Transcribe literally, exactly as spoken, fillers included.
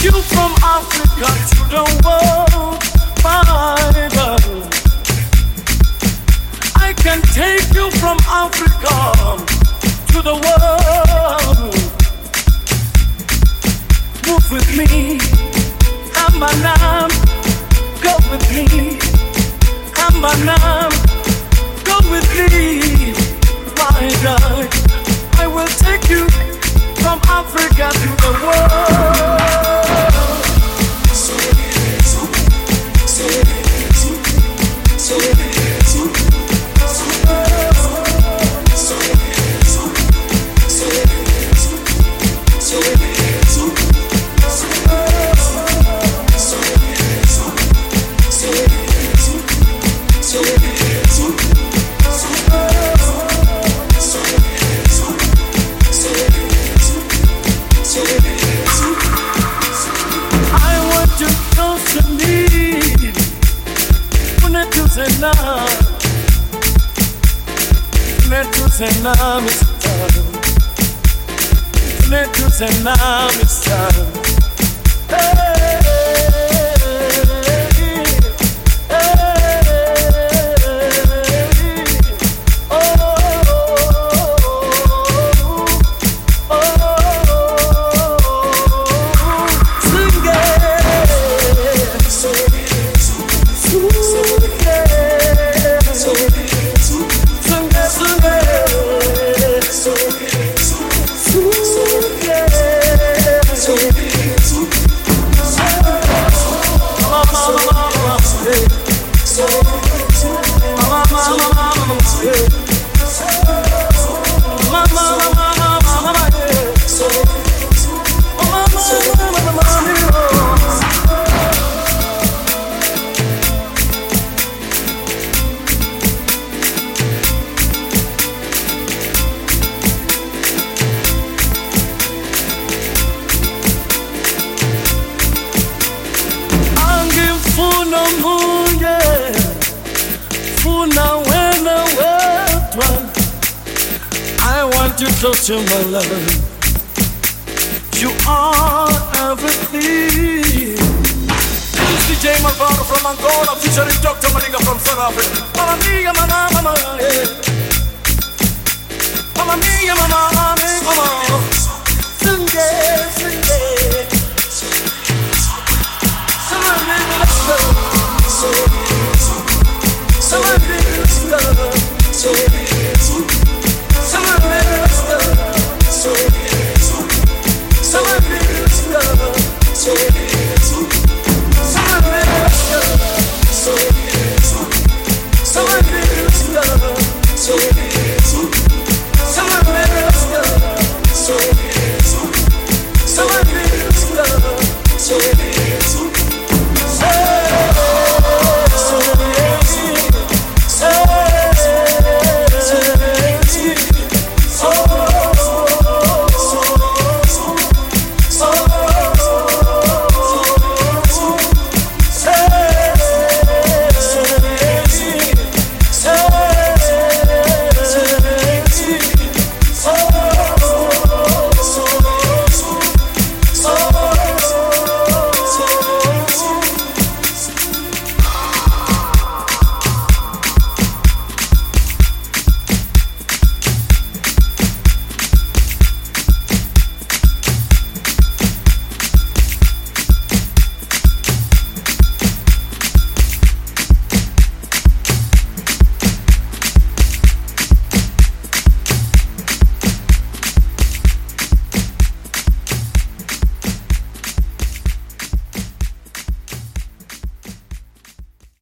you from Africa to the world, my love. I can take you from Africa to the world. Move with me, Amanam. Go with me, Amanam. Go with me, my God. I will take you from Africa to the world. So so so so Now it's time. Let you say now it's time. Hey, hey, oh, oh, oh, sing it, sing it, sing it, sing it. You close to my love. You are everything. This is D J Malvado from Angola, featuring Doctor Malinga from South Africa. Mamma mia, mama, mama, yeah. Mamma mia, mama, mama, mama. Sing it, sing